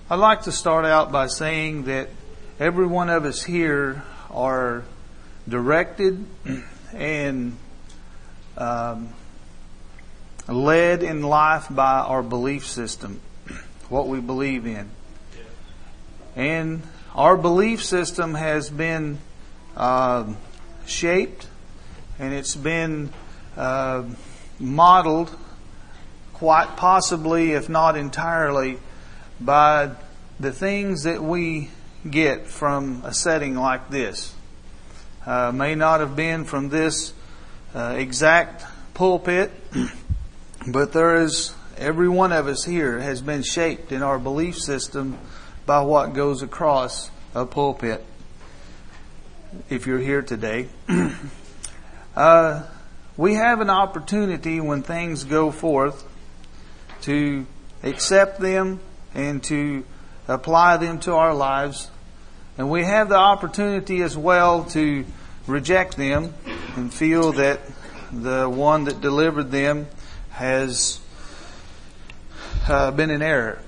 I'd like to start out by saying that every one of us here are directed and led in life by our belief system, what we believe in. And our belief system has been shaped and it's been modeled quite possibly, if not entirely, by the things that we get from a setting like this. May not have been from this exact pulpit, but every one of us here has been shaped in our belief system by what goes across a pulpit. If you're here today, we have an opportunity when things go forth to accept them and to apply them to our lives. And we have the opportunity as well to reject them and feel that the one that delivered them has been in error.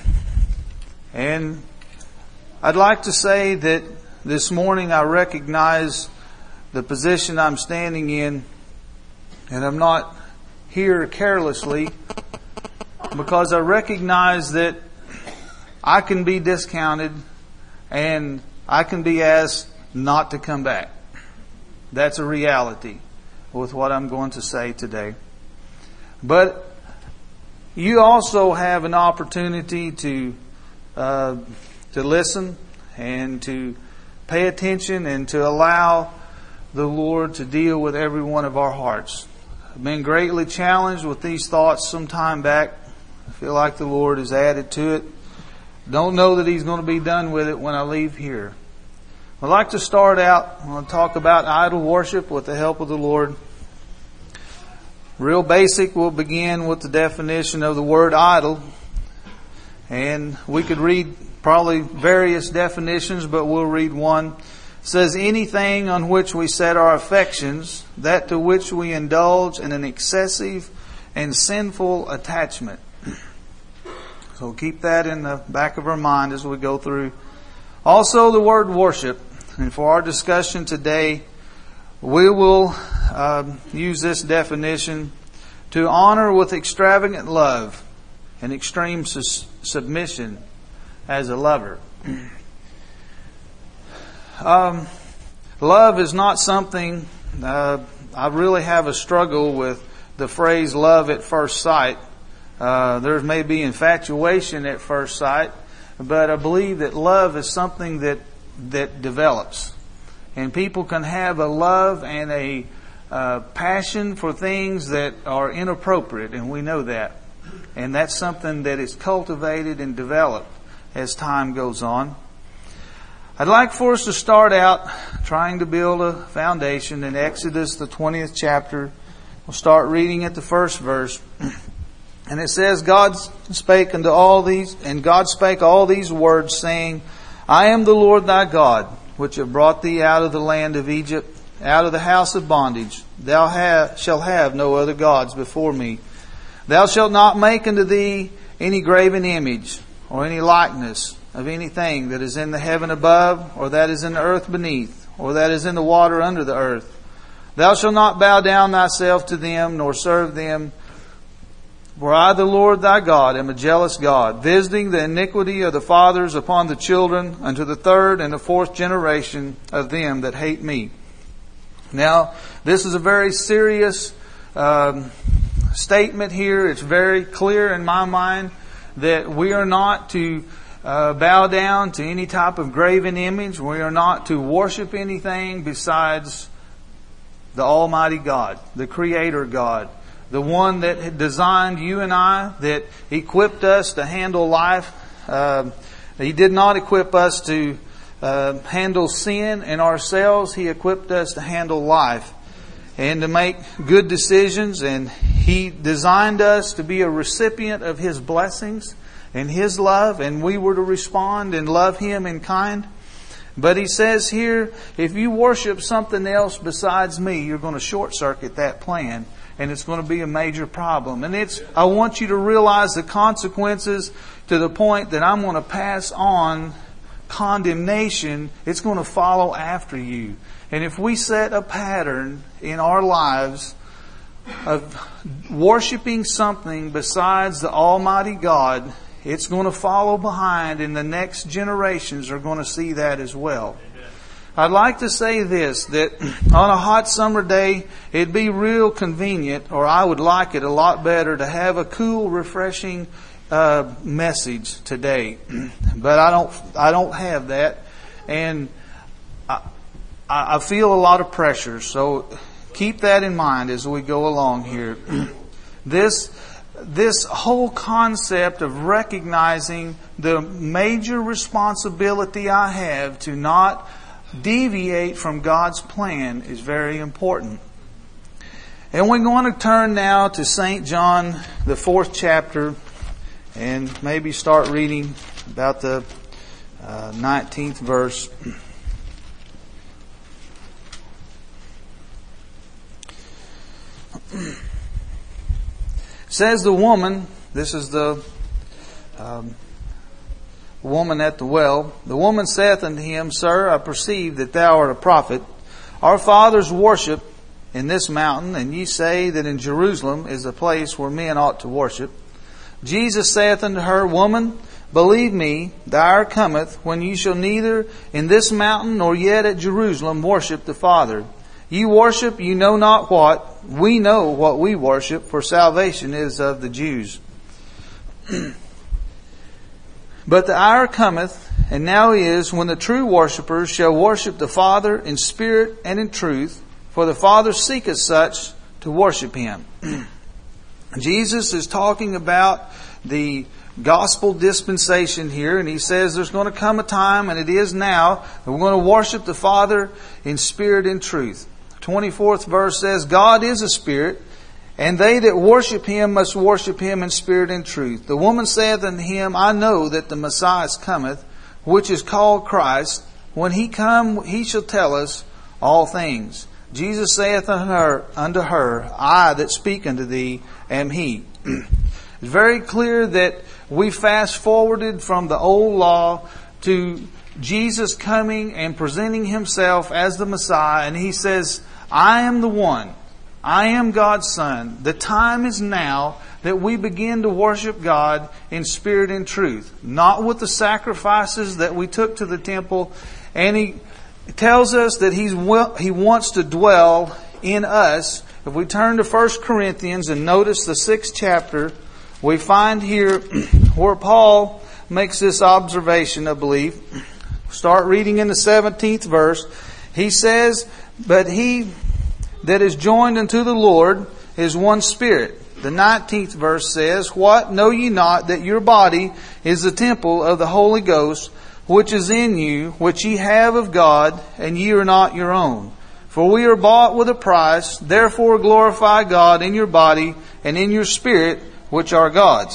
And I'd like to say that this morning I recognize the position I'm standing in, and I'm not here carelessly, because I recognize that I can be discounted and I can be asked not to come back. That's a reality with what I'm going to say today. But you also have an opportunity to listen and to pay attention and to allow the Lord to deal with every one of our hearts. I've been greatly challenged with these thoughts some time back. I feel like the Lord has added to it. Don't know that He's going to be done with it when I leave here. I'd like to start out, I'm going to talk about idol worship with the help of the Lord. Real basic, we'll begin with the definition of the word idol. And we could read probably various definitions, but we'll read one. It says, anything on which we set our affections, that to which we indulge in an excessive and sinful attachment. So keep that in the back of our mind as we go through. Also the word worship. And for our discussion today, we will use this definition: to honor with extravagant love and extreme submission as a lover. Love is not something, I really have a struggle with the phrase love at first sight. There may be infatuation at first sight, but I believe that love is something that develops. And people can have a love and a passion for things that are inappropriate, and we know that. And that's something that is cultivated and developed as time goes on. I'd like for us to start out trying to build a foundation in Exodus, the 20th chapter. We'll start reading at the first verse. And it says, God spake all these words, saying, I am the Lord thy God, which have brought thee out of the land of Egypt, out of the house of bondage. Thou shalt have no other gods before me. Thou shalt not make unto thee any graven image, or any likeness of anything that is in the heaven above, or that is in the earth beneath, or that is in the water under the earth. Thou shalt not bow down thyself to them, nor serve them. For I, the Lord thy God, am a jealous God, visiting the iniquity of the fathers upon the children, unto the third and the fourth generation of them that hate me. Now, this is a very serious statement here. It's very clear in my mind that we are not to bow down to any type of graven image. We are not to worship anything besides the Almighty God, the Creator God, the one that had designed you and I, that equipped us to handle life. He did not equip us to handle sin in ourselves. He equipped us to handle life and to make good decisions. And He designed us to be a recipient of His blessings and His love. And we were to respond and love Him in kind. But He says here, if you worship something else besides me, you're going to short circuit that plan. and it's going to be a major problem. And I want you to realize the consequences to the point that I'm going to pass on condemnation. It's going to follow after you. And if we set a pattern in our lives of worshiping something besides the Almighty God, it's going to follow behind, and the next generations are going to see that as well. I'd like to say this, that on a hot summer day, it'd be real convenient, or I would like it a lot better, to have a cool, refreshing message today. But I don't have that, and I feel a lot of pressure. So keep that in mind as we go along here. This whole concept of recognizing the major responsibility I have to not deviate from God's plan is very important. And we're going to turn now to St. John, the 4th chapter, and maybe start reading about the 19th verse. Says the woman, this is the woman at the well, the woman saith unto him, Sir, I perceive that thou art a prophet. Our fathers worship in this mountain, and ye say that in Jerusalem is the place where men ought to worship. Jesus saith unto her, Woman, believe me, the hour cometh when ye shall neither in this mountain nor yet at Jerusalem worship the Father. Ye worship, you know not what. We know what we worship, for salvation is of the Jews. But the hour cometh, and now is, when the true worshippers shall worship the Father in spirit and in truth, for the Father seeketh such to worship Him. Jesus is talking about the gospel dispensation here, and He says there's going to come a time, and it is now, that we're going to worship the Father in spirit and truth. 24th verse says, God is a spirit, and they that worship Him must worship Him in spirit and truth. The woman saith unto Him, I know that the Messiah cometh, which is called Christ. When He come, He shall tell us all things. Jesus saith unto her, I that speak unto thee am He. It's very clear that we fast forwarded from the old law to Jesus coming and presenting Himself as the Messiah, and He says, I am the one. I am God's Son. The time is now that we begin to worship God in spirit and truth, not with the sacrifices that we took to the temple. And He tells us that He wants to dwell in us. If we turn to 1 Corinthians and notice the 6th chapter, we find here where Paul makes this observation, I believe. Start reading in the 17th verse. He says, But he that is joined unto the Lord is one spirit. The 19th verse says, What, know ye not that your body is the temple of the Holy Ghost, which is in you, which ye have of God, and ye are not your own? For we are bought with a price, therefore glorify God in your body and in your spirit, which are God's.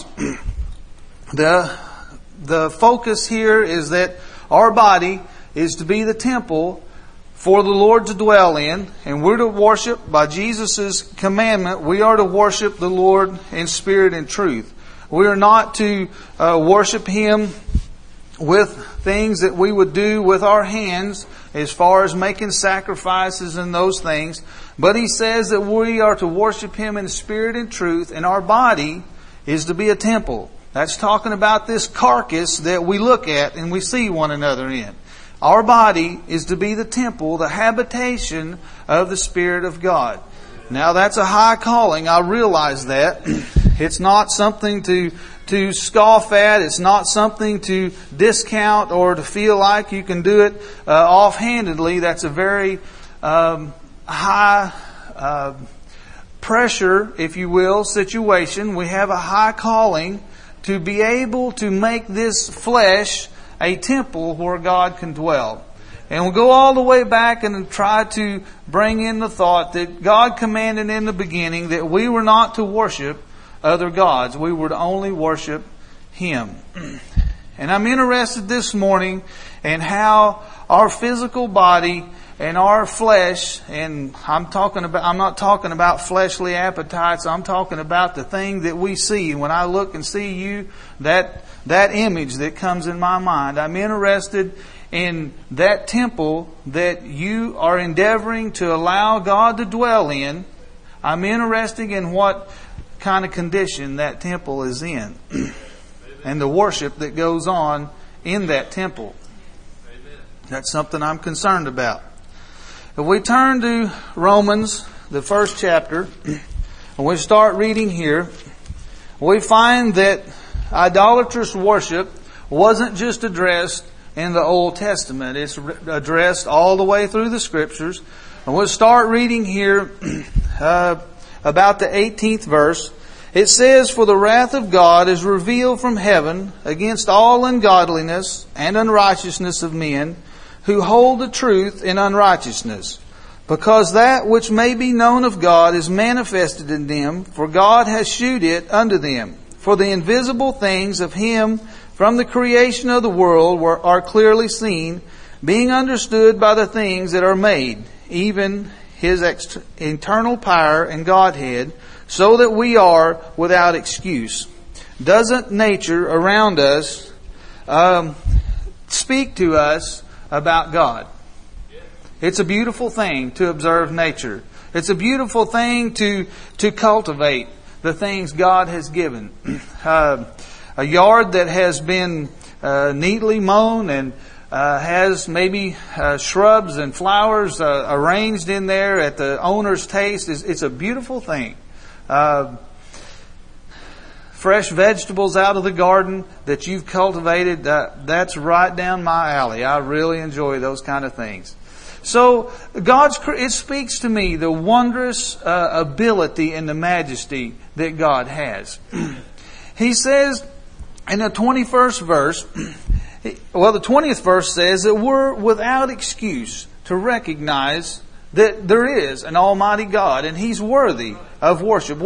The focus here is that our body is to be the temple for the Lord to dwell in, and we're to worship by Jesus' commandment. We are to worship the Lord in spirit and truth. We are not to worship Him with things that we would do with our hands as far as making sacrifices and those things. But He says that we are to worship Him in spirit and truth, and our body is to be a temple. That's talking about this carcass that we look at and we see one another in. Our body is to be the temple, the habitation of the Spirit of God. Now that's a high calling. I realize that. It's not something to scoff at. It's not something to discount or to feel like you can do it offhandedly. That's a very high pressure, if you will, situation. We have a high calling to be able to make this flesh a temple where God can dwell. And we'll go all the way back and try to bring in the thought that God commanded in the beginning that we were not to worship other gods. We were to only worship Him. And I'm interested this morning in how our physical body and our flesh, and I'm not talking about fleshly appetites, I'm talking about the thing that we see. When I look and see you, that image that comes in my mind, I'm interested in that temple that you are endeavoring to allow God to dwell in. I'm interested in what kind of condition that temple is in and the worship that goes on in that temple. That's something I'm concerned about. If we turn to Romans, the first chapter, and we start reading here, we find that idolatrous worship wasn't just addressed in the Old Testament. It's addressed all the way through the Scriptures. And we'll start reading here about the 18th verse. It says, "For the wrath of God is revealed from heaven against all ungodliness and unrighteousness of men, who hold the truth in unrighteousness. Because that which may be known of God is manifested in them, for God has shewed it unto them. For the invisible things of Him from the creation of the world are clearly seen, being understood by the things that are made, even His eternal power and Godhead, so that we are without excuse." Doesn't nature around us speak to us about God? It's a beautiful thing to observe nature. It's a beautiful thing to cultivate the things God has given. A yard that has been neatly mown and has maybe shrubs and flowers arranged in there at the owner's taste. It's a beautiful thing. Fresh vegetables out of the garden that you've cultivated, that's right down my alley. I really enjoy those kind of things. So it speaks to me the wondrous ability and the majesty that God has. He says in the 21st verse, the 20th verse says that we're without excuse to recognize that there is an Almighty God and He's worthy of worship.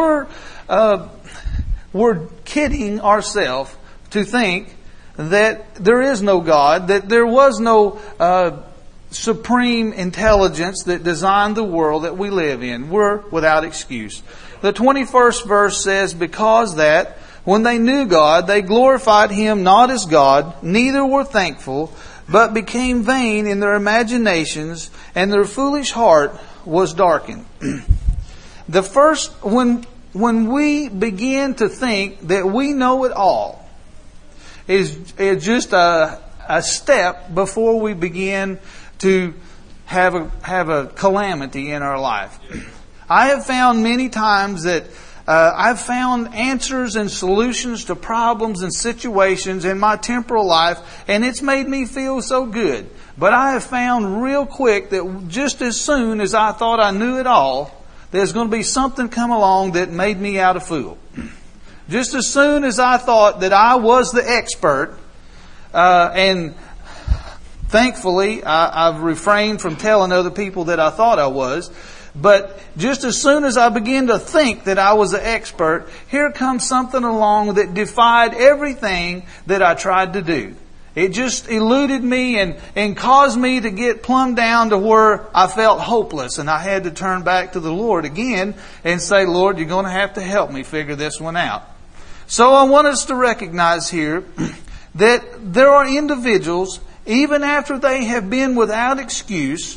We're kidding ourselves to think that there is no God, that there was no supreme intelligence that designed the world that we live in. We're without excuse. The 21st verse says, "Because that, when they knew God, they glorified Him not as God, neither were thankful, but became vain in their imaginations, and their foolish heart was darkened." When we begin to think that we know it all, is just a step before we begin to have a calamity in our life. I have found many times that I've found answers and solutions to problems and situations in my temporal life, and it's made me feel so good. But I have found real quick that just as soon as I thought I knew it all, there's going to be something come along that made me out a fool. Just as soon as I thought that I was the expert, and thankfully I've refrained from telling other people that I thought I was, but just as soon as I began to think that I was the expert, here comes something along that defied everything that I tried to do. It just eluded me and caused me to get plumb down to where I felt hopeless, and I had to turn back to the Lord again and say, "Lord, you're going to have to help me figure this one out." So I want us to recognize here that there are individuals, even after they have been without excuse,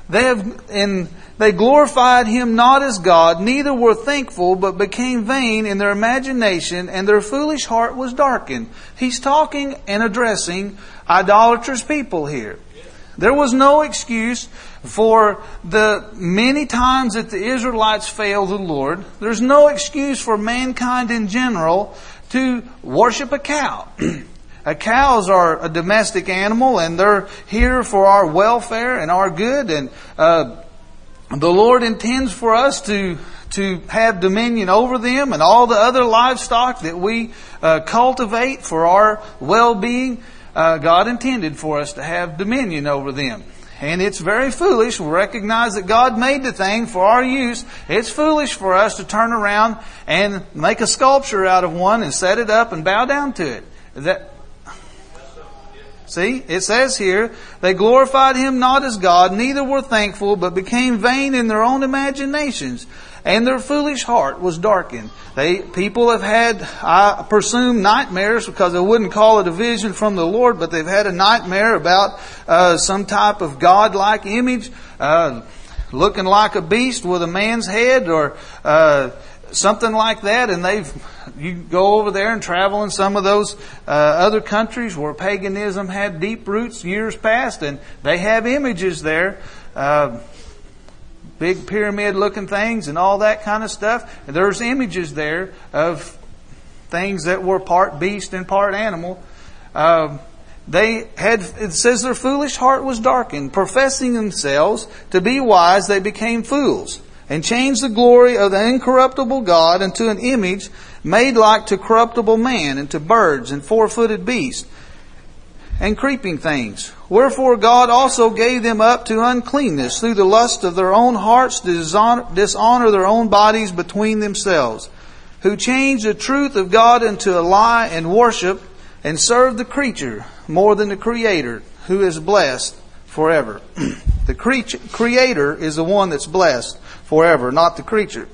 they glorified Him not as God, neither were thankful, but became vain in their imagination, and their foolish heart was darkened. He's talking and addressing idolatrous people here. There was no excuse for the many times that the Israelites failed the Lord. There's no excuse for mankind in general to worship a cow. Cows are a domestic animal, and they're here for our welfare and our good, and the Lord intends for us to have dominion over them and all the other livestock that we cultivate for our well-being. God intended for us to have dominion over them. And it's very foolish. We recognize that God made the thing for our use. It's foolish for us to turn around and make a sculpture out of one and set it up and bow down to it. See, it says here, they glorified Him not as God, neither were thankful, but became vain in their own imaginations, and their foolish heart was darkened. People have had, I presume, nightmares, because I wouldn't call it a vision from the Lord, but they've had a nightmare about some type of God-like image, looking like a beast with a man's head, or something like that, and you go over there and travel in some of those other countries where paganism had deep roots years past, and they have images there, big pyramid looking things and all that kind of stuff. And there's images there of things that were part beast and part animal. It says their foolish heart was darkened, professing themselves to be wise, they became fools, and changed the glory of the incorruptible God into an image made like to corruptible man, and to birds and four-footed beasts and creeping things. Wherefore God also gave them up to uncleanness through the lust of their own hearts to dishonor their own bodies between themselves, who changed the truth of God into a lie, and worship and serve the creature more than the Creator, who is blessed forever. The Creator is the one that's blessed forever, not the creature.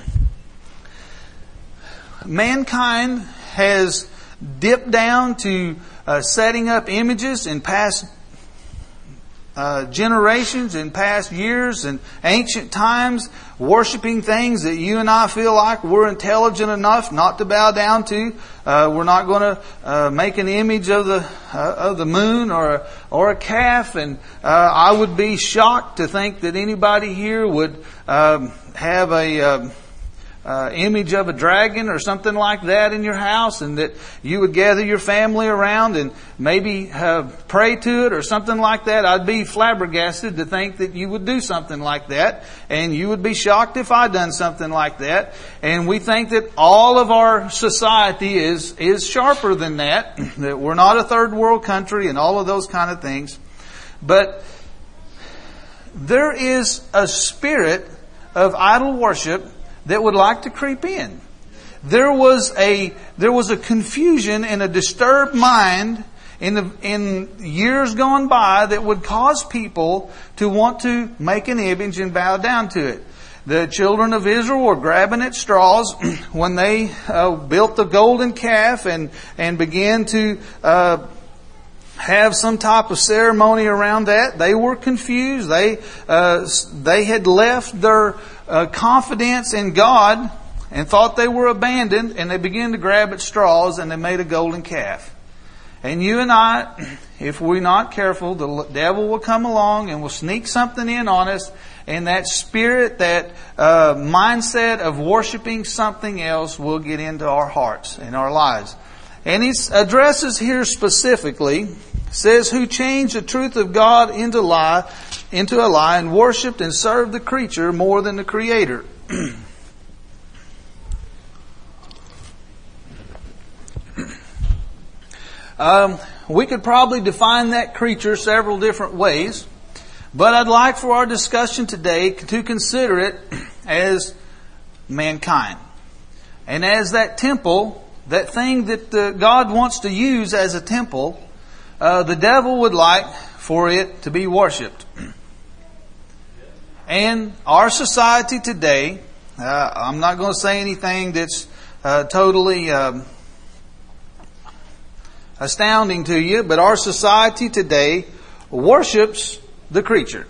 Mankind has dipped down to setting up images in past generations, in past years, and ancient times, worshiping things that you and I feel like we're intelligent enough not to bow down to. We're not going to make an image of the moon or a calf, and I would be shocked to think that anybody here would have a image of a dragon or something like that in your house, and that you would gather your family around and maybe pray to it or something like that. I'd be flabbergasted to think that you would do something like that, and you would be shocked if I'd done something like that. And we think that all of our society is sharper than that, that we're not a third world country and all of those kind of things. But there is a spirit of idol worship that would like to creep in. There was a confusion and a disturbed mind in years gone by that would cause people to want to make an image and bow down to it. The children of Israel were grabbing at straws when they built the golden calf and began to have some type of ceremony around that. They were confused. They had left their confidence in God and thought they were abandoned, and they began to grab at straws, and they made a golden calf. And you and I, if we're not careful, the devil will come along and will sneak something in on us, and that spirit, that mindset of worshiping something else will get into our hearts and our lives. And he addresses here specifically, says, who changed the truth of God into a lie, and worshipped and served the creature more than the Creator. We could probably define that creature several different ways, but I'd like for our discussion today to consider it as mankind. And as that temple, that thing that God wants to use as a temple, the devil would like for it to be worshipped. And our society today, I'm not going to say anything that's totally astounding to you, but our society today worships the creature.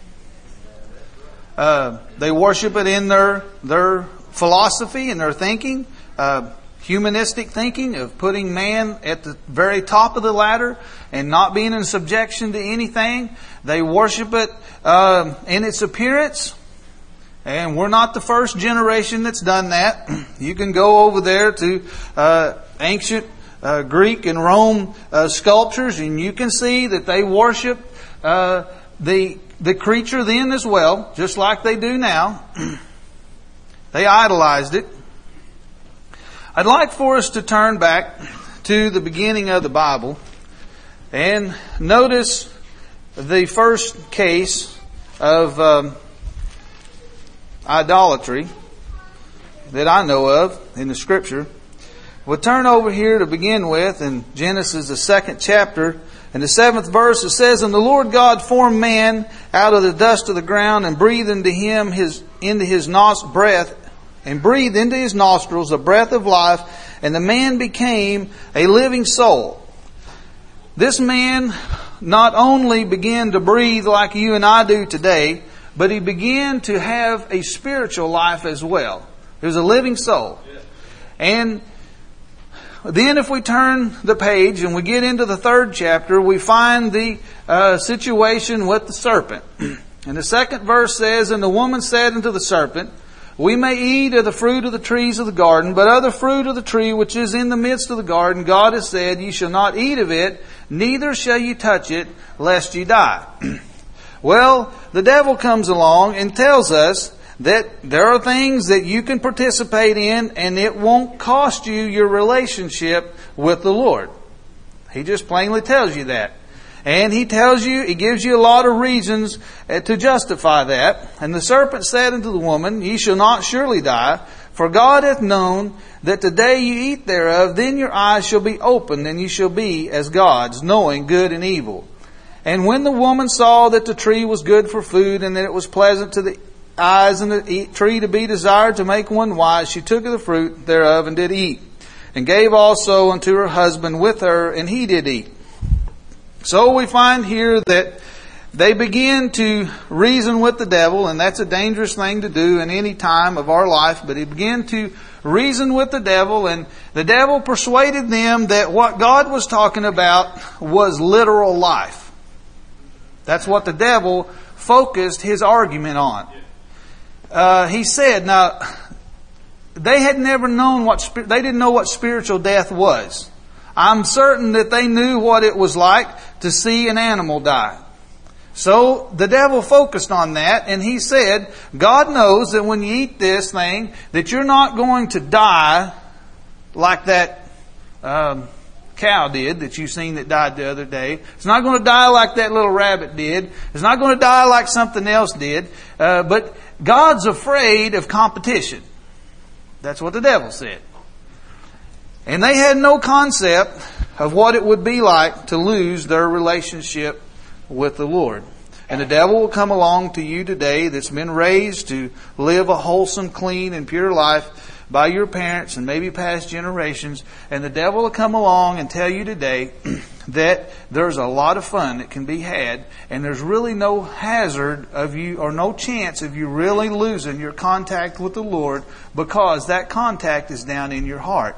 They worship it in their philosophy and their thinking, humanistic thinking of putting man at the very top of the ladder and not being in subjection to anything. They worship it in its appearance. And we're not the first generation that's done that. You can go over there to ancient Greek and Rome sculptures, and you can see that they worship the creature then as well, just like they do now. They idolized it. I'd like for us to turn back to the beginning of the Bible and notice the first case of idolatry that I know of in the Scripture. We'll turn over here to begin with in Genesis, the 2nd chapter. In the 7th verse it says, "And the Lord God formed man out of the dust of the ground and breathed into his nostrils a breath of life, and the man became a living soul." This man not only began to breathe like you and I do today, but he began to have a spiritual life as well. He was a living soul. And then if we turn the page and we get into the 3rd chapter, we find the situation with the serpent. And the 2nd verse says, "And the woman said unto the serpent, We may eat of the fruit of the trees of the garden, but of the fruit of the tree which is in the midst of the garden, God has said, Ye shall not eat of it, neither shall ye touch it, lest ye die." Well, the devil comes along and tells us that there are things that you can participate in and it won't cost you your relationship with the Lord. He just plainly tells you that. And he gives you a lot of reasons to justify that. "And the serpent said unto the woman, Ye shall not surely die, for God hath known that the day ye eat thereof, then your eyes shall be opened, and ye shall be as gods, knowing good and evil. And when the woman saw that the tree was good for food, and that it was pleasant to the eyes, and the tree to be desired to make one wise, she took of the fruit thereof and did eat, and gave also unto her husband with her, and he did eat." So we find here that they begin to reason with the devil, and that's a dangerous thing to do in any time of our life, but he began to reason with the devil, and the devil persuaded them that what God was talking about was literal life. That's what the devil focused his argument on. He said, now, they had never known they didn't know what spiritual death was. I'm certain that they knew what it was like to see an animal die. So the devil focused on that, and he said, God knows that when you eat this thing, that you're not going to die like that cow did that you've seen that died the other day. It's not going to die like that little rabbit did. It's not going to die like something else did. But God's afraid of competition. That's what the devil said. And they had no concept of what it would be like to lose their relationship with the Lord. And the devil will come along to you today that's been raised to live a wholesome, clean, and pure life by your parents and maybe past generations. And the devil will come along and tell you today that there's a lot of fun that can be had, and there's really no hazard of you, or no chance of you really losing your contact with the Lord, because that contact is down in your heart.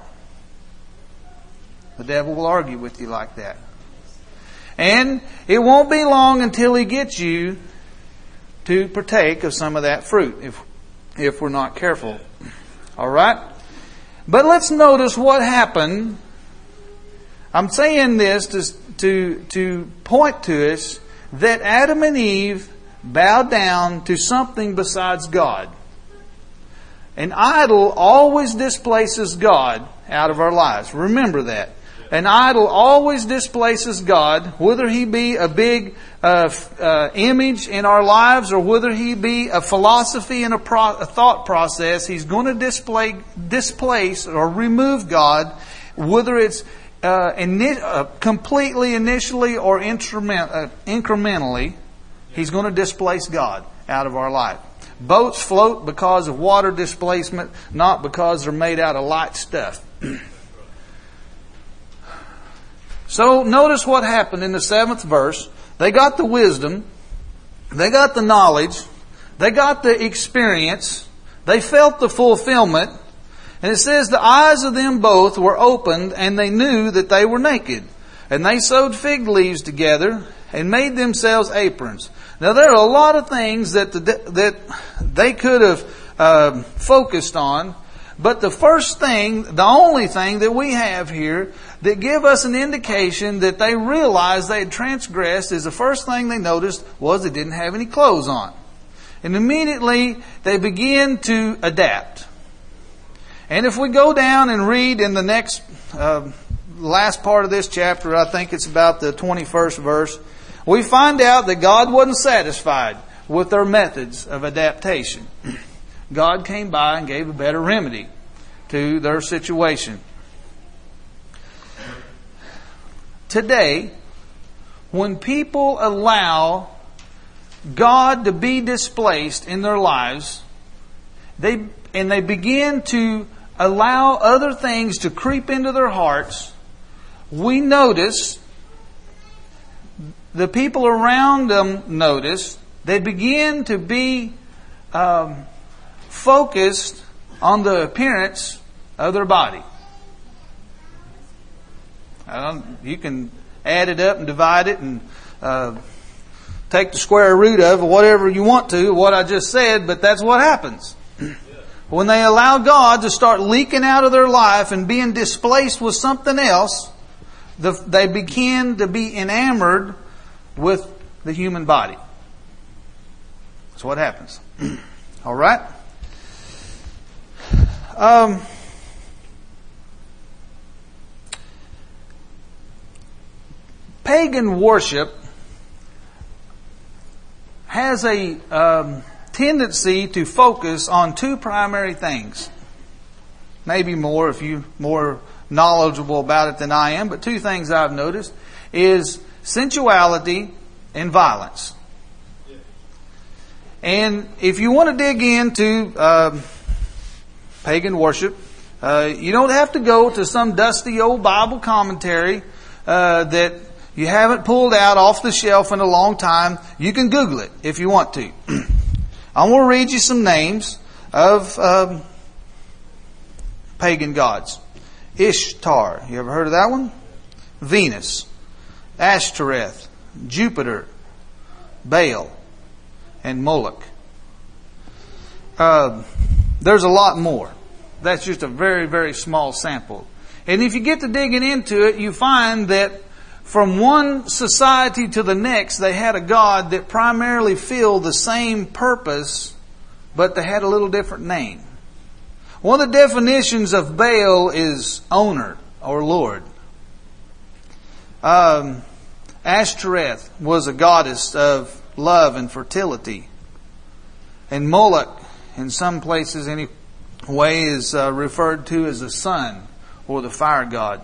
The devil will argue with you like that. And it won't be long until he gets you to partake of some of that fruit, if we're not careful. All right? But let's notice what happened. I'm saying this to point to us that Adam and Eve bowed down to something besides God. An idol always displaces God out of our lives. Remember that. An idol always displaces God, whether he be a big image in our lives or whether he be a philosophy and a thought process. He's going to displace or remove God, whether it's completely initially or incrementally. He's going to displace God out of our life. Boats float because of water displacement, not because they're made out of light stuff. So notice what happened in the 7th verse. They got the wisdom. They got the knowledge. They got the experience. They felt the fulfillment. And it says the eyes of them both were opened, and they knew that they were naked. And they sewed fig leaves together and made themselves aprons. Now there are a lot of things that they could have focused on. But the only thing that we have here that give us an indication that they realized they had transgressed is the first thing they noticed was they didn't have any clothes on. And immediately they begin to adapt. And if we go down and read in the next last part of this chapter, I think it's about the 21st verse, we find out that God wasn't satisfied with their methods of adaptation. God came by and gave a better remedy to their situation. today, when people allow God to be displaced in their lives, they begin to allow other things to creep into their hearts, we notice, the people around them notice, they begin to be focused on the appearance of their body. You can add it up and divide it and take the square root of whatever you want to, what I just said, but that's what happens. When they allow God to start leaking out of their life and being displaced with something else, they begin to be enamored with the human body. That's what happens. All right? Pagan worship has a tendency to focus on two primary things. Maybe more if you're more knowledgeable about it than I am, but two things I've noticed is sensuality and violence. And if you want to dig into pagan worship, you don't have to go to some dusty old Bible commentary that you haven't pulled out off the shelf in a long time. You can Google it if you want to. I'm going to read you some names of pagan gods. Ishtar. You ever heard of that one? Venus. Ashtoreth. Jupiter. Baal. And Moloch. There's a lot more. That's just a very, very small sample. And if you get to digging into it, you find that from one society to the next, they had a god that primarily filled the same purpose, but they had a little different name. One of the definitions of Baal is owner or lord. Ashtoreth was a goddess of love and fertility. And Moloch, in some places anyway, is referred to as the sun or the fire god.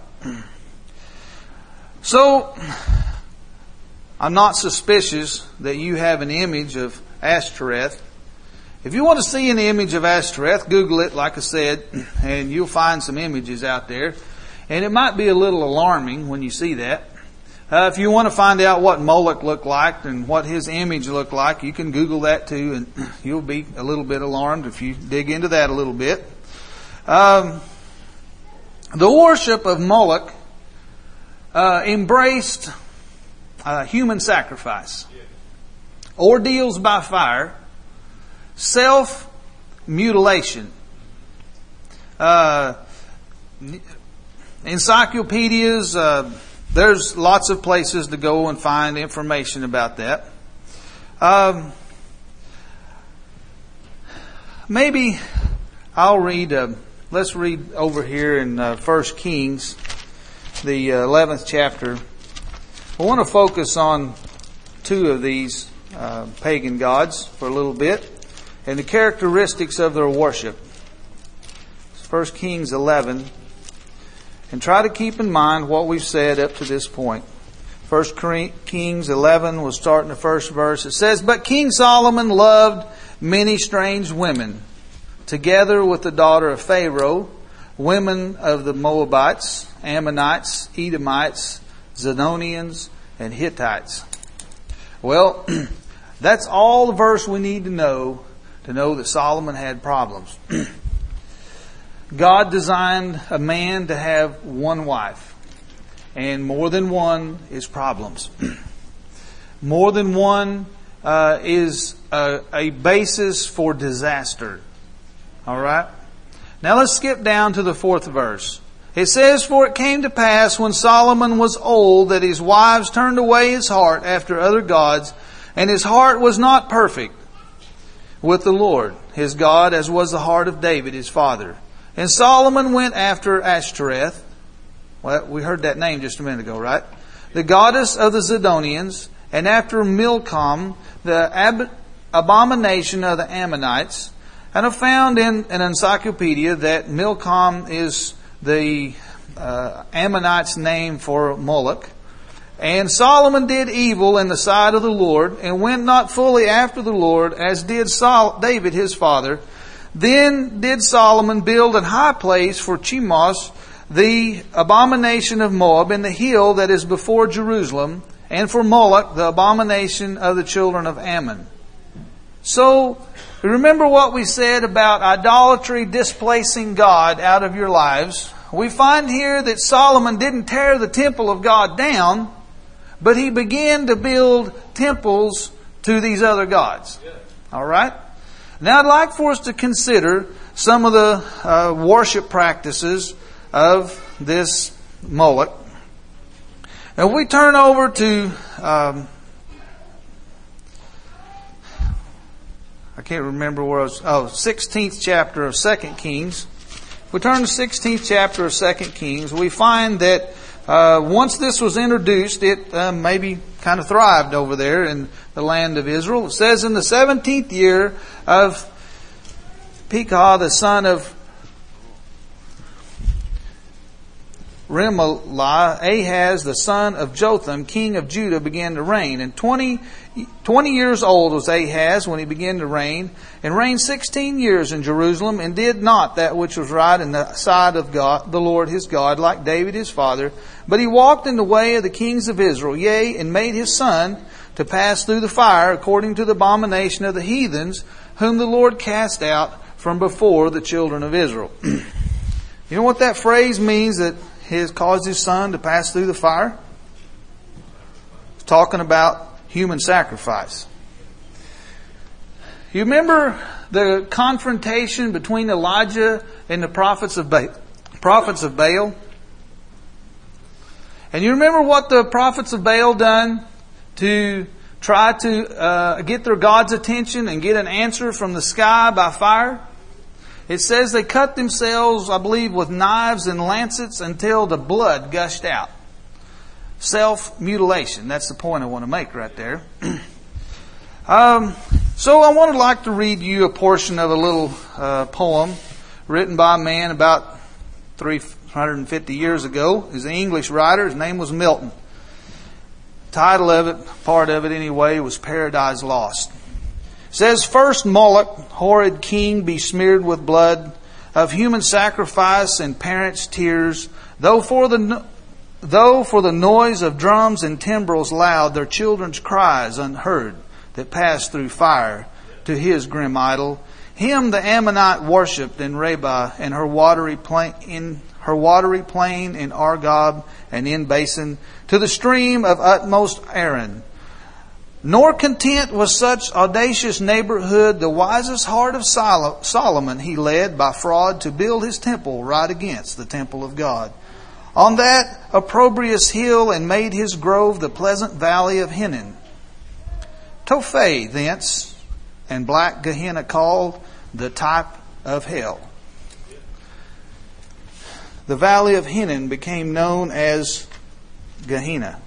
So, I'm not suspicious that you have an image of Ashtoreth. If you want to see an image of Ashtoreth, Google it, like I said, and you'll find some images out there. And it might be a little alarming when you see that. If you want to find out what Moloch looked like and what his image looked like, you can Google that too, and you'll be a little bit alarmed if you dig into that a little bit. The worship of Moloch embraced human sacrifice, ordeals by fire, self-mutilation. Encyclopedias, there's lots of places to go and find information about that. Maybe I'll read, let's read over here in 1 Kings, the 11th chapter. I want to focus on two of these pagan gods for a little bit and the characteristics of their worship. 1 Kings 11. And try to keep in mind what we've said up to this point. 1 Kings 11, we'll start in the first verse. It says, "But King Solomon loved many strange women, together with the daughter of Pharaoh, women of the Moabites, Ammonites, Edomites, Zidonians, and Hittites." Well, that's all the verse we need to know that Solomon had problems. God designed a man to have one wife. And more than one is problems. More than one is a basis for disaster. Alright? Now let's skip down to the 4th verse. It says, "For it came to pass when Solomon was old that his wives turned away his heart after other gods, and his heart was not perfect with the Lord his God, as was the heart of David his father. And Solomon went after Ashtoreth." Well, we heard that name just a minute ago, right? "The goddess of the Zidonians, and after Milcom, the abomination of the Ammonites." And I found in an encyclopedia that Milcom is the Ammonites' name for Moloch. And Solomon did evil in the sight of the Lord, and went not fully after the Lord, as did David his father. Then did Solomon build an high place for Chemosh, the abomination of Moab, in the hill that is before Jerusalem, and for Moloch, the abomination of the children of Ammon. So, remember what we said about idolatry displacing God out of your lives. We find here that Solomon didn't tear the temple of God down, but he began to build temples to these other gods. Alright? Now I'd like for us to consider some of the worship practices of this Moloch. Now if we turn over to, I can't remember where I was, 16th chapter of 2 Kings. If we turn to 16th chapter of 2 Kings, we find that once this was introduced, it maybe kind of thrived over there in the land of Israel. It says, in the 17th year of Pekah, the son of Remaliah, Ahaz, the son of Jotham, king of Judah, began to reign. And 20 years old was Ahaz when he began to reign, and reigned 16 years in Jerusalem, and did not that which was right in the sight of God, the Lord his God, like David his father. But he walked in the way of the kings of Israel, yea, and made his son to pass through the fire, according to the abomination of the heathens, whom the Lord cast out from before the children of Israel. You know what that phrase means, that he has caused his son to pass through the fire? It's talking about human sacrifice. You remember the confrontation between Elijah and the prophets of Baal? And you remember what the prophets of Baal done to try to get their God's attention and get an answer from the sky by fire? It says they cut themselves, I believe, with knives and lancets until the blood gushed out. Self-mutilation. That's the point I want to make right there. So I would like to read you a portion of a little poem written by a man about 350 years ago. He's an English writer. His name was Milton. The title of it, part of it anyway, was Paradise Lost. It says, first Moloch, horrid king, besmeared with blood of human sacrifice and parents' tears, though for the noise of drums and timbrels loud, their children's cries unheard that passed through fire to his grim idol. Him the Ammonite worshipped in Rabbah and her watery plain in Argob and in Basin, to the stream of utmost Aran. Nor content with such audacious neighborhood, the wisest heart of Solomon he led by fraud to build his temple right against the temple of God, on that opprobrious hill, and made his grove the pleasant valley of Hinnom. Tophet thence, and black Gehenna called, the type of hell. The valley of Hinnom became known as Gehenna.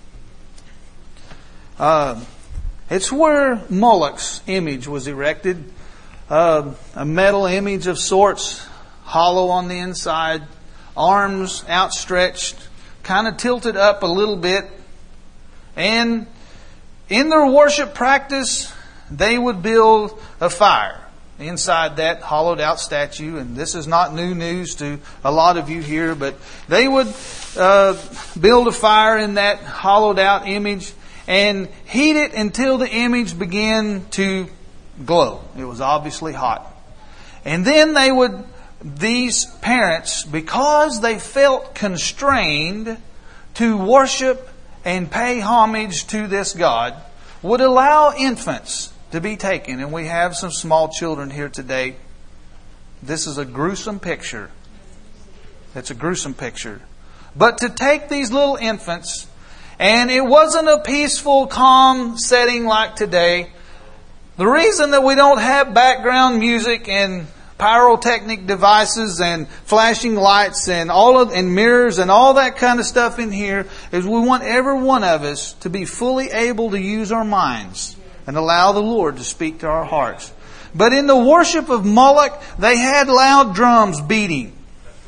It's where Moloch's image was erected. A metal image of sorts, hollow on the inside, arms outstretched, kind of tilted up a little bit. And in their worship practice, they would build a fire inside that hollowed out statue. And this is not new news to a lot of you here, but they would build a fire in that hollowed out image and heat it until the image began to glow. It was obviously hot. And then these parents, because they felt constrained to worship and pay homage to this God, would allow infants to be taken. And we have some small children here today. This is a gruesome picture. It's a gruesome picture. But to take these little infants, and it wasn't a peaceful, calm setting like today. The reason that we don't have background music and pyrotechnic devices and flashing lights and and mirrors and all that kind of stuff in here is we want every one of us to be fully able to use our minds and allow the Lord to speak to our hearts. But in the worship of Moloch, they had loud drums beating.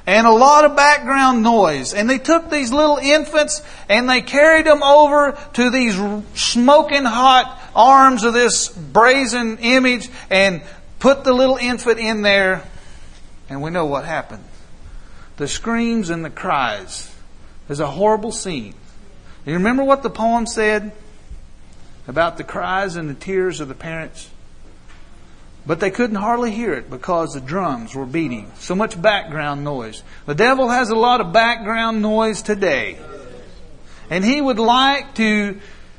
and a lot of background noise. And they took these little infants and they carried them over to these smoking hot arms of this brazen image and put the little infant in there. And we know what happened. The screams and the cries. There's a horrible scene. You remember what the poem said about the cries and the tears of the parents? But they couldn't hardly hear it because the drums were beating. So much background noise. The devil has a lot of background noise today. And he would like to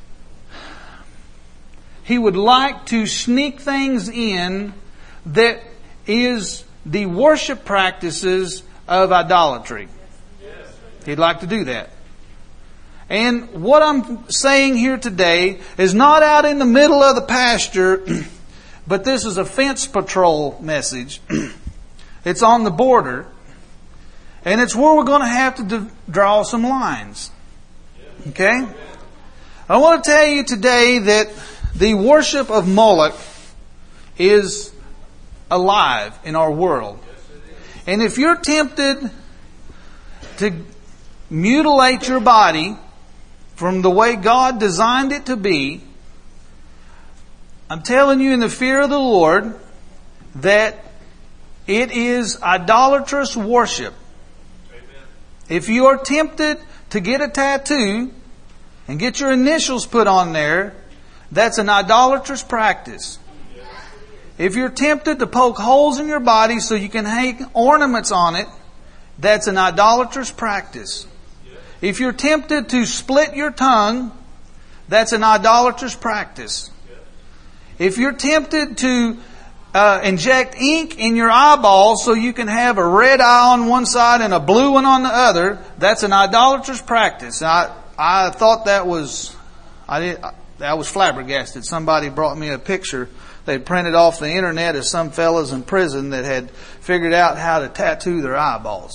sneak things in that is the worship practices of idolatry. He'd like to do that. And what I'm saying here today is not out in the middle of the pasture, but this is a fence patrol message. It's on the border. And it's where we're going to have to draw some lines. Okay? I want to tell you today that the worship of Moloch is alive in our world. And if you're tempted to mutilate your body from the way God designed it to be, I'm telling you in the fear of the Lord that it is idolatrous worship. Amen. If you are tempted to get a tattoo and get your initials put on there, that's an idolatrous practice. If you're tempted to poke holes in your body so you can hang ornaments on it, that's an idolatrous practice. If you're tempted to split your tongue, that's an idolatrous practice. If you're tempted to inject ink in your eyeballs so you can have a red eye on one side and a blue one on the other, that's an idolatrous practice. I thought that was flabbergasted. Somebody brought me a picture they printed off the internet of some fellas in prison that had figured out how to tattoo their eyeballs.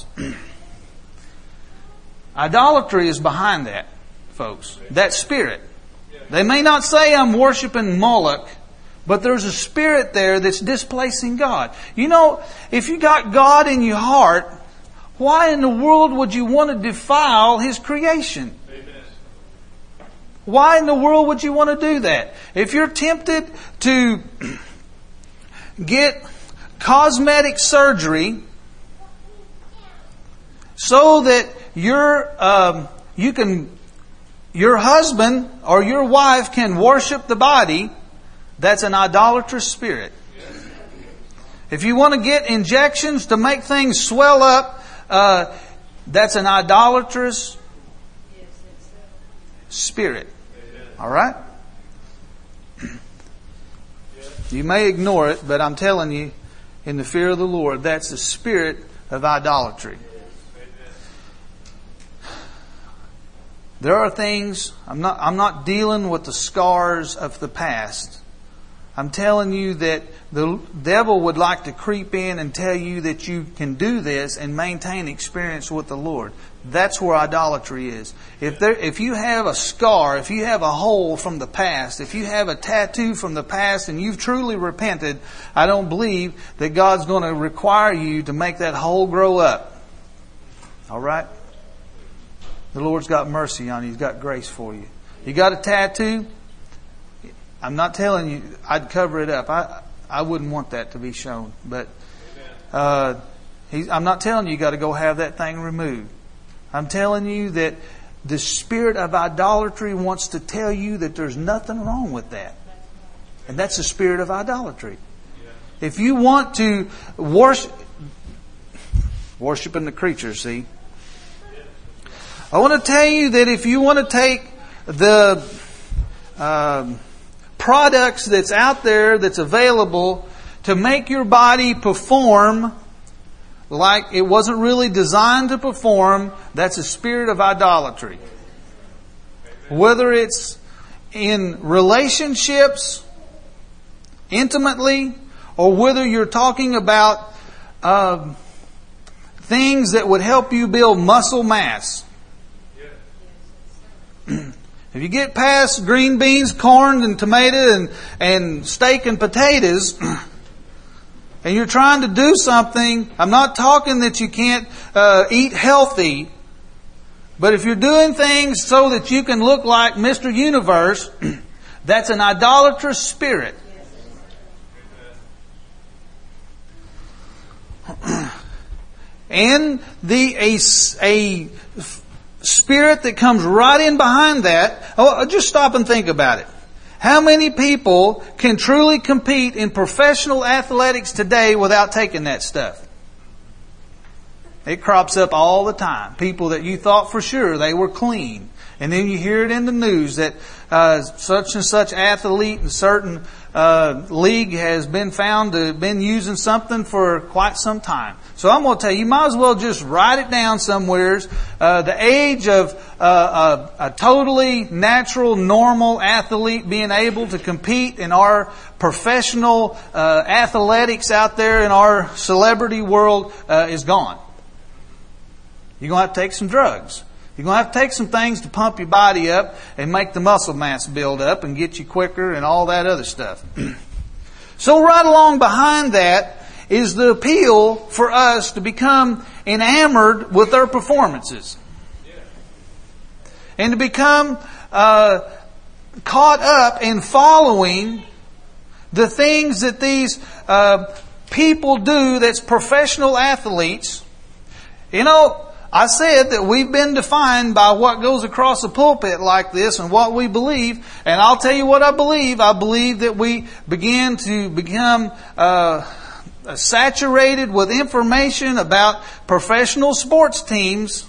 Idolatry is behind that, folks. That spirit. They may not say I'm worshiping Moloch, but there's a spirit there that's displacing God. You know, if you got God in your heart, why in the world would you want to defile His creation? Why in the world would you want to do that? If you're tempted to get cosmetic surgery so that your husband or your wife can worship the body, that's an idolatrous spirit. If you want to get injections to make things swell up, that's an idolatrous spirit. All right? You may ignore it, but I'm telling you, in the fear of the Lord, that's the spirit of idolatry. There are things, I'm not dealing with the scars of the past. I'm telling you that the devil would like to creep in and tell you that you can do this and maintain experience with the Lord. That's where idolatry is. If you have a scar, if you have a hole from the past, if you have a tattoo from the past and you've truly repented, I don't believe that God's going to require you to make that hole grow up. All right? The Lord's got mercy on you. He's got grace for you. You got a tattoo? I'm not telling you I'd cover it up. I wouldn't want that to be shown. But I'm not telling you got to go have that thing removed. I'm telling you that the spirit of idolatry wants to tell you that there's nothing wrong with that. And that's the spirit of idolatry. If you want to worshiping the creature, see? I want to tell you that if you want to take the products that's out there that's available to make your body perform like it wasn't really designed to perform, that's a spirit of idolatry. Whether it's in relationships, intimately, or whether you're talking about things that would help you build muscle mass. If you get past green beans, corn and tomato and steak and potatoes, and you're trying to do something, I'm not talking that you can't eat healthy, but if you're doing things so that you can look like Mr. Universe, that's an idolatrous spirit. And a spirit that comes right in behind that. Oh, just stop and think about it. How many people can truly compete in professional athletics today without taking that stuff? It crops up all the time. People that you thought for sure they were clean. And then you hear it in the news that such and such athlete in certain league has been found to have been using something for quite some time. So I'm going to tell you, you might as well just write it down somewheres. The age of a totally natural, normal athlete being able to compete in our professional athletics out there in our celebrity world is gone. You're going to have to take some drugs. You're going to have to take some things to pump your body up and make the muscle mass build up and get you quicker and all that other stuff. So right along behind that is the appeal for us to become enamored with their performances. And to become caught up in following the things that these people do that's professional athletes. You know, I said that we've been defined by what goes across the pulpit like this and what we believe. And I'll tell you what I believe. I believe that we begin to become saturated with information about professional sports teams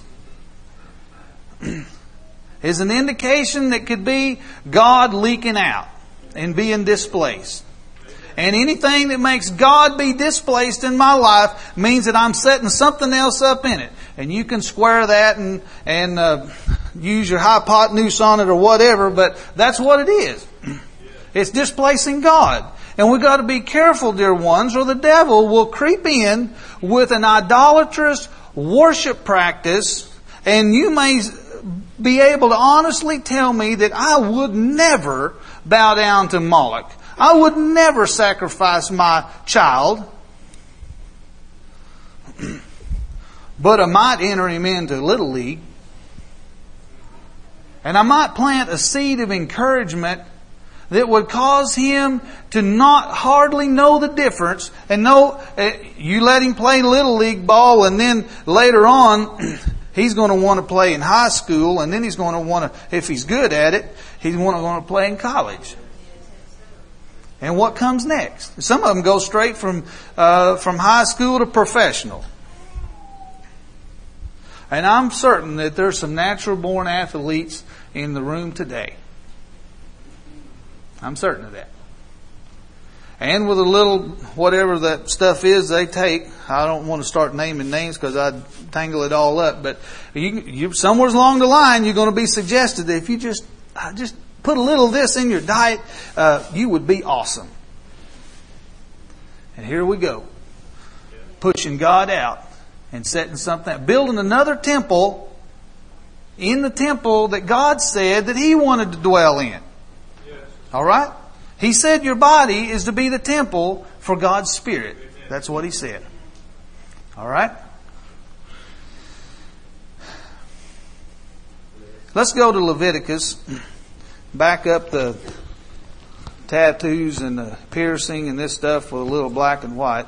is an indication that could be God leaking out and being displaced. And anything that makes God be displaced in my life means that I'm setting something else up in it. And you can square that and use your hypotenuse on it or whatever, but that's what it is. It's displacing God. And we've got to be careful, dear ones, or the devil will creep in with an idolatrous worship practice, and you may be able to honestly tell me that I would never bow down to Moloch. I would never sacrifice my child. But I might enter him into Little League. And I might plant a seed of encouragement that would cause him to not hardly know the difference. And know, you let him play Little League ball, and then later on, he's going to want to play in high school, and then he's going to want to, if he's good at it, he's going to play in college. And what comes next? Some of them go straight from high school to professional. And I'm certain that there's some natural-born athletes in the room today. I'm certain of that. And with a little, whatever that stuff is they take, I don't want to start naming names because I'd tangle it all up, but you somewhere along the line you're going to be suggested that if you just put a little of this in your diet, you would be awesome. And here we go. Pushing God out. And setting something, building another temple in the temple that God said that He wanted to dwell in. Yes. All right? He said your body is to be the temple for God's Spirit. That's what He said. All right? Let's go to Leviticus. Back up the tattoos and the piercing and this stuff with a little black and white.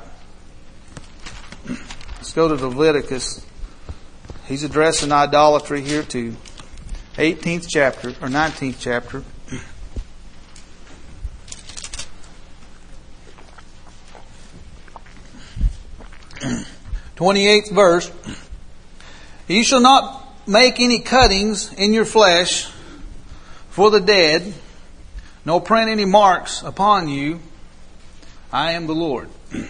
Let's go to Leviticus. He's addressing idolatry here too. 18th chapter, or 19th chapter. 28th verse. You shall not make any cuttings in your flesh for the dead, nor print any marks upon you. I am the Lord.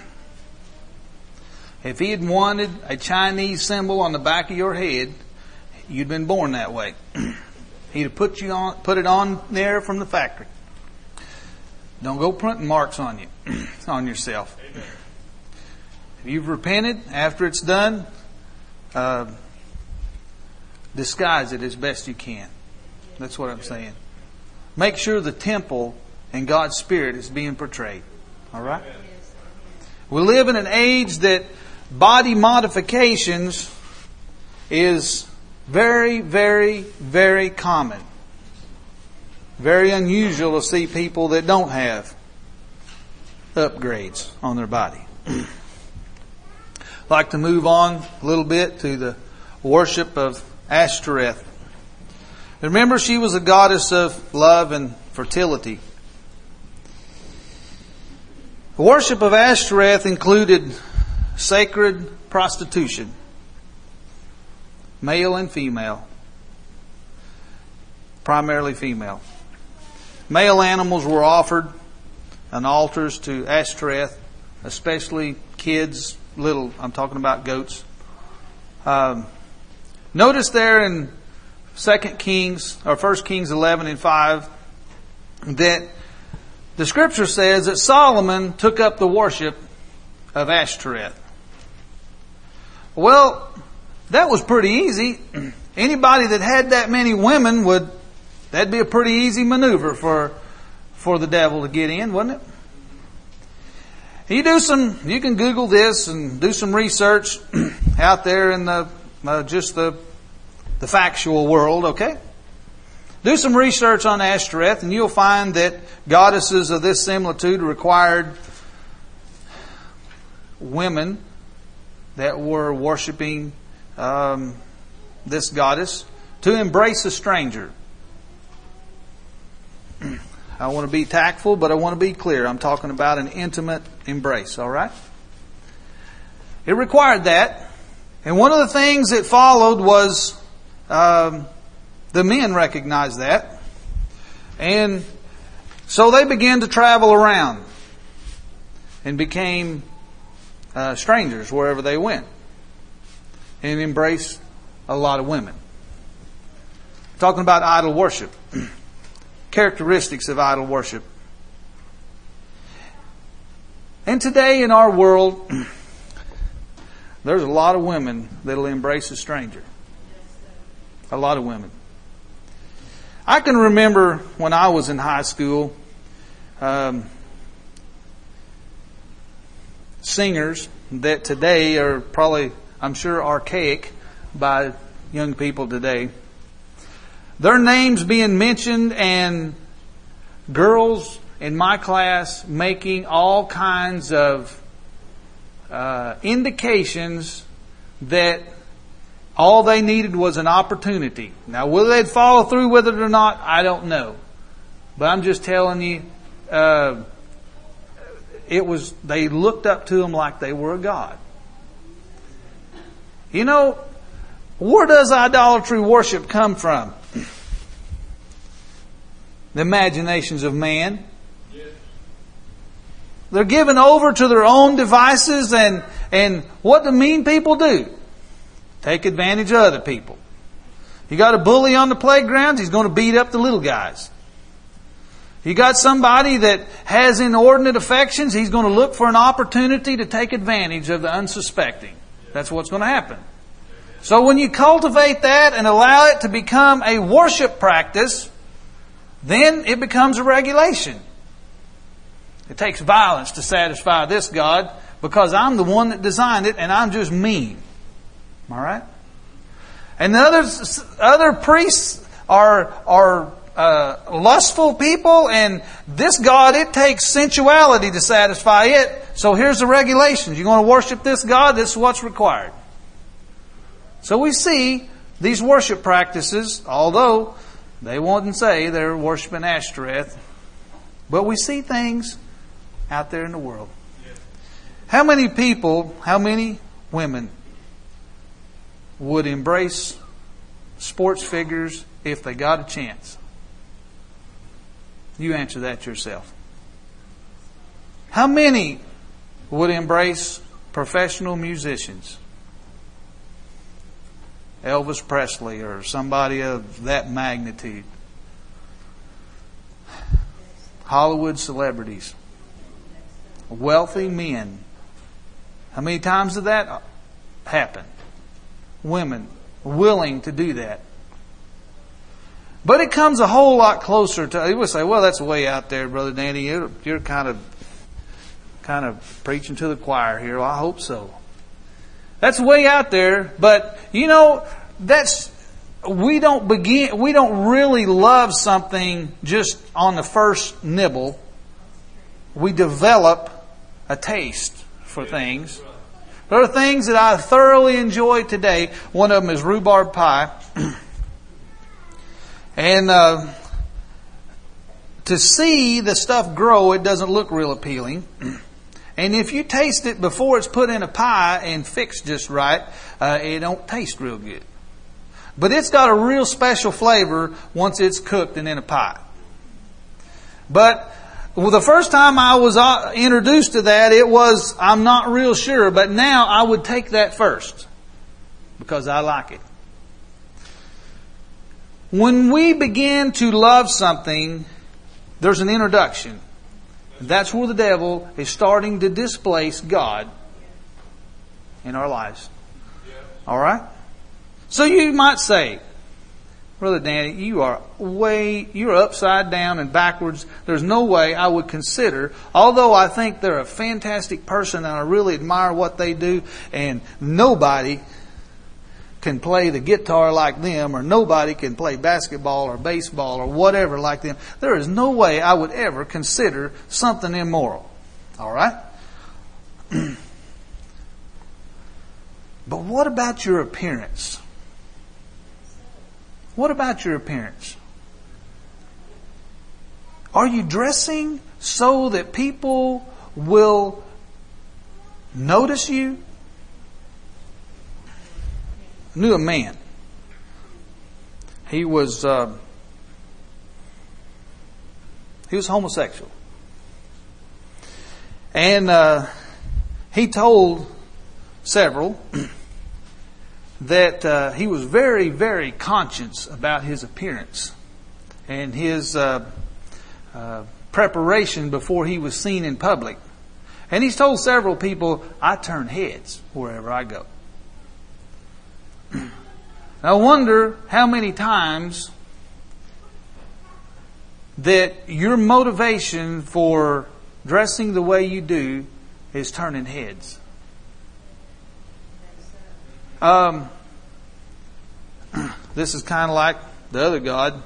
If He had wanted a Chinese symbol on the back of your head, you'd been born that way. He'd have put it on there from the factory. Don't go printing marks on you, on yourself. Amen. If you've repented after it's done, disguise it as best you can. That's what I'm saying. Make sure the temple and God's Spirit is being portrayed. All right? We live in an age that body modifications is very, very, very common. Very unusual to see people that don't have upgrades on their body. I'd like to move on a little bit to the worship of Ashtoreth. Remember, she was a goddess of love and fertility. The worship of Ashtoreth included sacred prostitution, male and female, primarily female. Male animals were offered on altars to Ashtoreth, especially kids, I'm talking about goats. Notice there in 2 Kings, or 1 Kings 11 and 5, that the Scripture says that Solomon took up the worship of Ashtoreth. Well, that was pretty easy. Anybody that had that many women that'd be a pretty easy maneuver for the devil to get in, wouldn't it? You can Google this and do some research out there in the factual world, okay? Do some research on Ashtoreth and you'll find that goddesses of this similitude required women that were worshiping this goddess to embrace a stranger. I want to be tactful, but I want to be clear. I'm talking about an intimate embrace, all right? It required that. And one of the things that followed was the men recognized that. And so they began to travel around and became strangers wherever they went and embraced a lot of women. Talking about idol worship. Characteristics of idol worship. And today in our world, there's a lot of women that'll embrace a stranger. A lot of women. I can remember when I was in high school, singers that today are probably, I'm sure, archaic by young people today. Their names being mentioned and girls in my class making all kinds of indications that all they needed was an opportunity. Now, whether they'd follow through with it or not, I don't know. But I'm just telling you, they looked up to them like they were a god. You know, where does idolatry worship come from? The imaginations of man. They're given over to their own devices, and what do mean people do? Take advantage of other people. You got a bully on the playground, he's going to beat up the little guys. You got somebody that has inordinate affections, he's going to look for an opportunity to take advantage of the unsuspecting. That's what's going to happen. So when you cultivate that and allow it to become a worship practice, then it becomes a regulation. It takes violence to satisfy this God because I'm the one that designed it and I'm just mean. All right? And the other priests are lustful people, and this God, it takes sensuality to satisfy it. So here's the regulations. You're going to worship this God, this is what's required. So we see these worship practices, although they wouldn't say they're worshiping Ashtoreth, but we see things out there in the world. How many people, how many women would embrace sports figures if they got a chance? You answer that yourself. How many would embrace professional musicians? Elvis Presley or somebody of that magnitude. Hollywood celebrities. Wealthy men. How many times did that happen? Women willing to do that. But it comes a whole lot closer to, you would say, well, that's way out there, Brother Danny. You're kind of kind of preaching to the choir here. Well, I hope so. That's way out there, but we don't really love something just on the first nibble. We develop a taste for things. There are things that I thoroughly enjoy today. One of them is rhubarb pie. And to see the stuff grow, it doesn't look real appealing. And if you taste it before it's put in a pie and fixed just right, it don't taste real good. But it's got a real special flavor once it's cooked and in a pie. But the first time I was introduced to that, I'm not real sure, but now I would take that first because I like it. When we begin to love something, there's an introduction. That's where the devil is starting to displace God in our lives. Alright? So you might say, Brother Danny, you're upside down and backwards. There's no way I would consider, although I think they're a fantastic person and I really admire what they do, and nobody can play the guitar like them, or nobody can play basketball or baseball or whatever like them. There is no way I would ever consider something immoral. Alright? But what about your appearance? What about your appearance? Are you dressing so that people will notice you? I knew a man. He was homosexual. And he told several that he was very, very conscious about his appearance and his preparation before he was seen in public. And he's told several people, I turn heads wherever I go. I wonder how many times that your motivation for dressing the way you do is turning heads. This is kind of like the other God.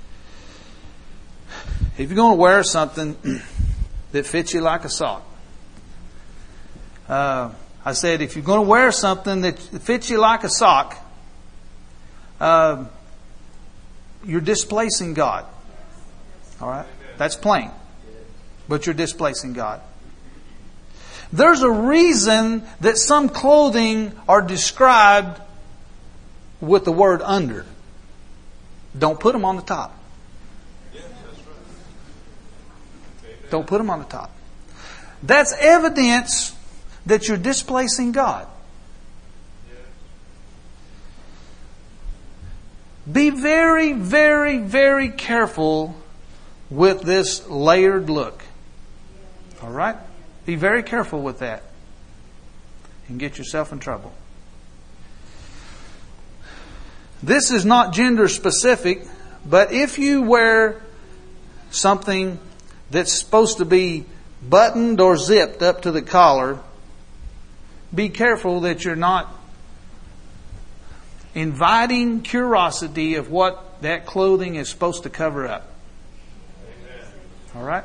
If you're going to wear something that fits you like a sock, I said, if you're going to wear something that fits you like a sock, you're displacing God. All right? That's plain. But you're displacing God. There's a reason that some clothing are described with the word under. Don't put them on the top. Don't put them on the top. That's evidence that you're displacing God. Be very, very, very careful with this layered look. All right? Be very careful with that. And get yourself in trouble. This is not gender specific, but if you wear something that's supposed to be buttoned or zipped up to the collar, be careful that you're not inviting curiosity of what that clothing is supposed to cover up. All right?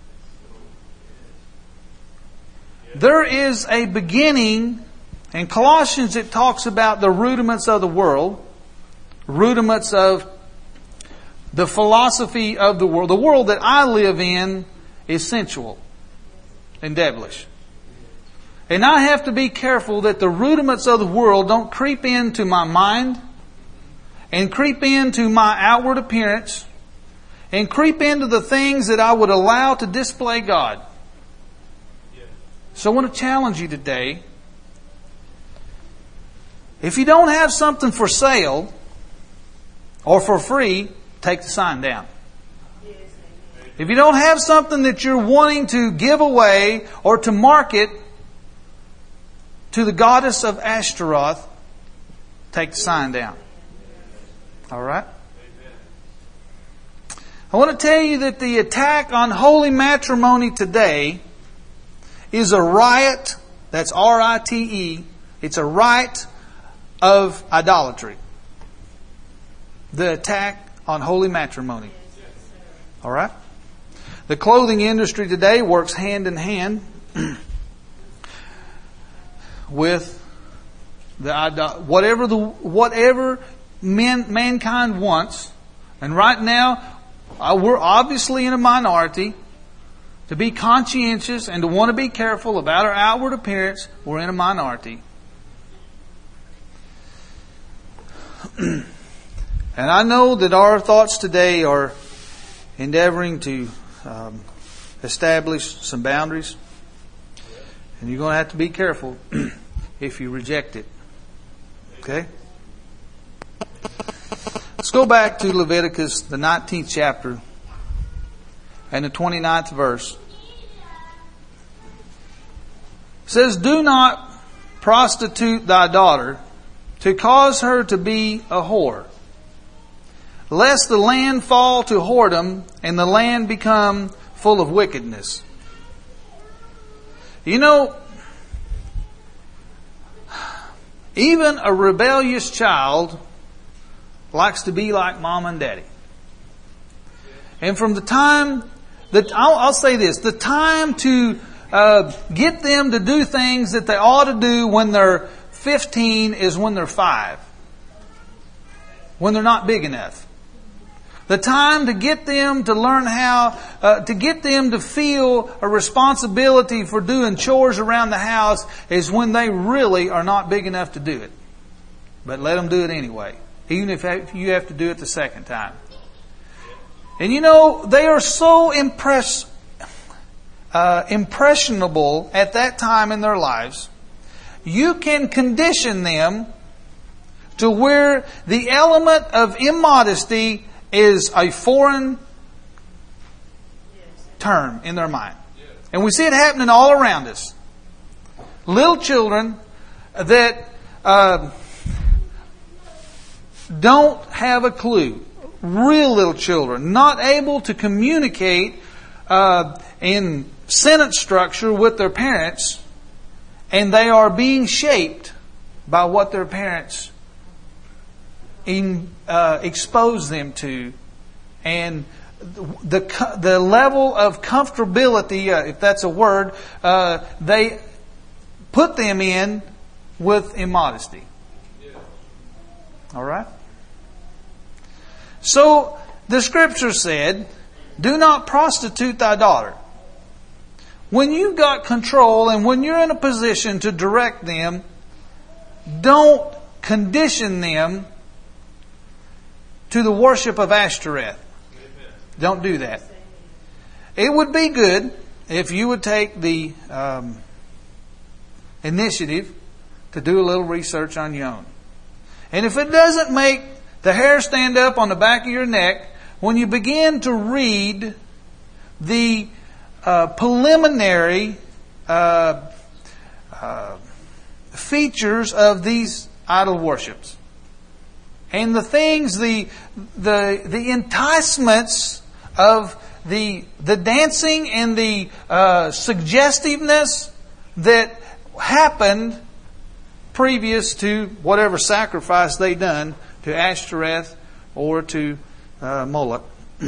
There is a beginning. In Colossians it talks about the rudiments of the world. Rudiments of the philosophy of the world. The world that I live in is sensual and devilish. And I have to be careful that the rudiments of the world don't creep into my mind and creep into my outward appearance and creep into the things that I would allow to display God. So I want to challenge you today. If you don't have something for sale or for free, take the sign down. If you don't have something that you're wanting to give away or to market to the goddess of Ashtaroth, take the sign down. Alright? I want to tell you that the attack on holy matrimony today is a riot. That's R-I-T-E. It's a rite of idolatry. The attack on holy matrimony. All right? The clothing industry today works hand in hand with whatever mankind wants. And right now, we're obviously in a minority. To be conscientious and to want to be careful about our outward appearance, we're in a minority. And I know that our thoughts today are endeavoring to establish some boundaries. And you're going to have to be careful if you reject it. Okay? Let's go back to Leviticus, the 19th chapter, and the 29th verse. It says, "Do not prostitute thy daughter, to cause her to be a whore, lest the land fall to whoredom, and the land become full of wickedness." You know, even a rebellious child likes to be like mom and daddy. And from the time that, I'll say this, the time to get them to do things that they ought to do when they're 15 is when they're 5. When they're not big enough. The time to get them to learn how, to get them to feel a responsibility for doing chores around the house is when they really are not big enough to do it. But let them do it anyway. Even if you have to do it the second time. And you know, they are so impressionable at that time in their lives. You can condition them to where the element of immodesty is a foreign term in their mind. And we see it happening all around us. Little children that don't have a clue. Real little children, not able to communicate in sentence structure with their parents, and they are being shaped by what their parents expose them to, and the level of comfortability, if that's a word, they put them in with immodesty. All right? So, the Scripture said, "Do not prostitute thy daughter." When you've got control and when you're in a position to direct them, don't condition them to the worship of Ashtoreth. Don't do that. It would be good if you would take the initiative to do a little research on your own. And if it doesn't make the hair stand up on the back of your neck, when you begin to read the preliminary features of these idol worships, and the things, the enticements of the dancing and the suggestiveness that happened previous to whatever sacrifice they done to Ashtoreth or to Moloch.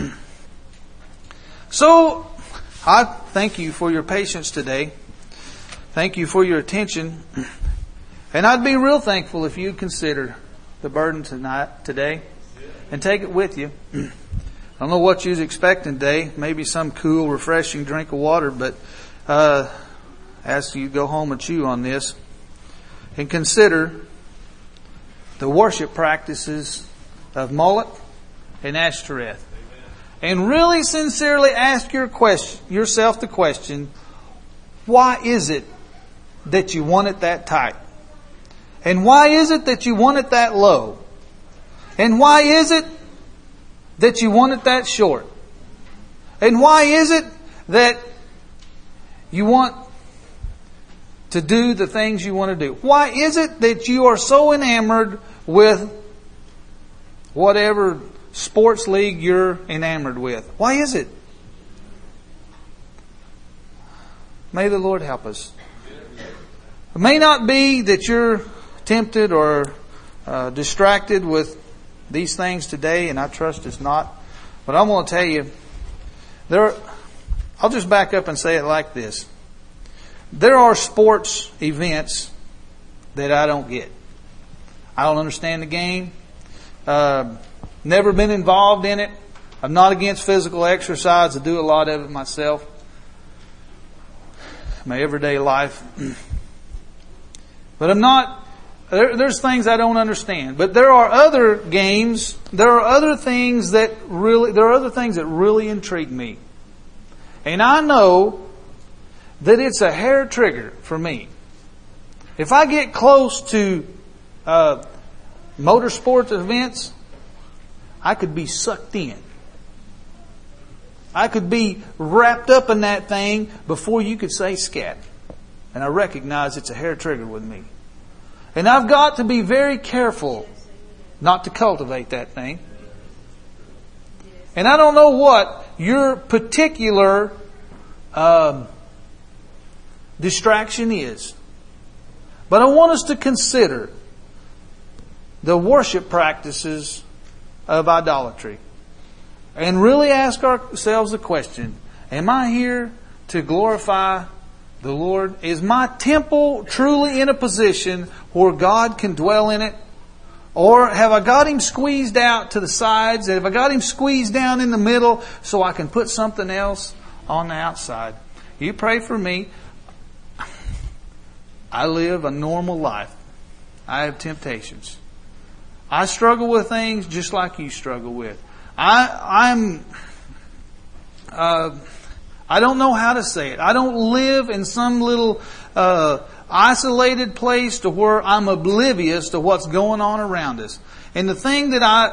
So, I thank you for your patience today. Thank you for your attention. And I'd be real thankful if you'd consider the burden today and take it with you. I don't know what you was expecting today. Maybe some cool, refreshing drink of water, but as you go home and chew on this, and consider the worship practices of Moloch and Ashtoreth. And really sincerely ask yourself the question, why is it that you want it that tight? And why is it that you want it that low? And why is it that you want it that short? And why is it that you want to do the things you want to do? Why is it that you are so enamored with whatever sports league you're enamored with? Why is it? May the Lord help us. It may not be that you're tempted or distracted with these things today, and I trust it's not. But I'm going to tell you, I'll just back up and say it like this. There are sports events that I don't get. I don't understand the game. Never been involved in it. I'm not against physical exercise. I do a lot of it myself. My everyday life. But I'm not, there's things I don't understand. But there are other games, there are other things that really intrigue me. And I know that it's a hair trigger for me. If I get close to motorsports events, I could be sucked in. I could be wrapped up in that thing before you could say scat. And I recognize it's a hair trigger with me. And I've got to be very careful not to cultivate that thing. And I don't know what your particular distraction is. But I want us to consider the worship practices of idolatry. And really ask ourselves the question, am I here to glorify the Lord? Is my temple truly in a position where God can dwell in it? Or have I got Him squeezed out to the sides? Have I got Him squeezed down in the middle so I can put something else on the outside? You pray for me. I live a normal life. I have temptations. I struggle with things just like you struggle with. I don't know how to say it. I don't live in some little isolated place to where I'm oblivious to what's going on around us. And the thing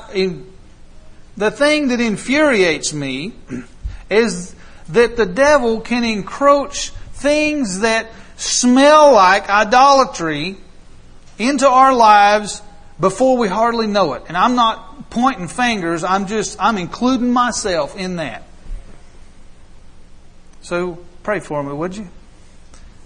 that infuriates me is that the devil can encroach things that smell like idolatry into our lives before we hardly know it. And I'm not pointing fingers, I'm including myself in that. So pray for me, would you?